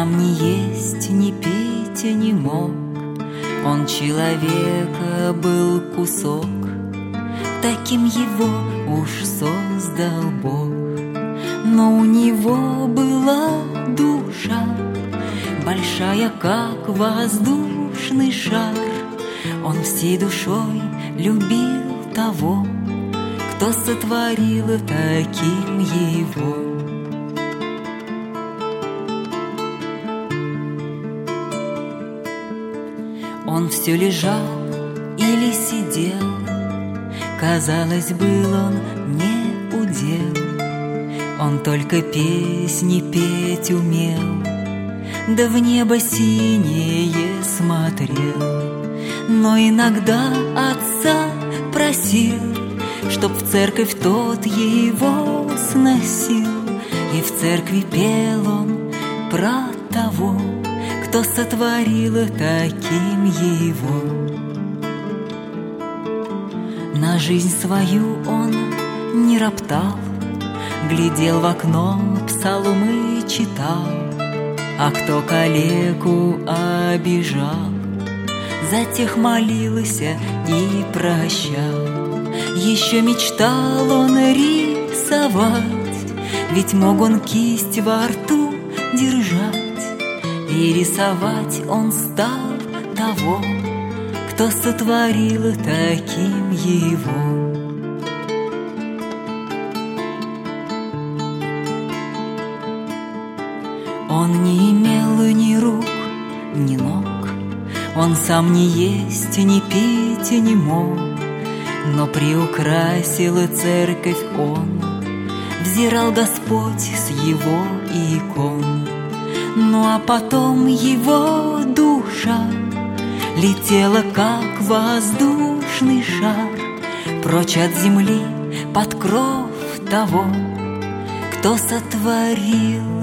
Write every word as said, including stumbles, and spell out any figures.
сам ни есть, ни пить не мог. Он человека был кусок, таким его уж создал Бог. Но у него была душа, большая, как воздушный шар. Он всей душой любил того, кто сотворил таким его. Он все лежал или сидел, казалось, был он не удел. Он только песни петь умел, да в небо синее смотрел. Но иногда отца просил, чтоб в церковь тот его сносил. И в церкви пел он про того, кто сотворил таким его. На жизнь свою он не роптал, глядел в окно, псалмы читал. А кто калеку обижал, за тех молился и прощал. Еще мечтал он рисовать, ведь мог он кисть во рту держать. И рисовать он стал того, кто сотворил таким его. Он не имел ни рук, ни ног, он сам не есть, ни пить не мог. Но приукрасил церковь он, взирал Господь с его икон. Ну а потом его душа летела, как воздушный шар, прочь от земли под кров того, кто сотворил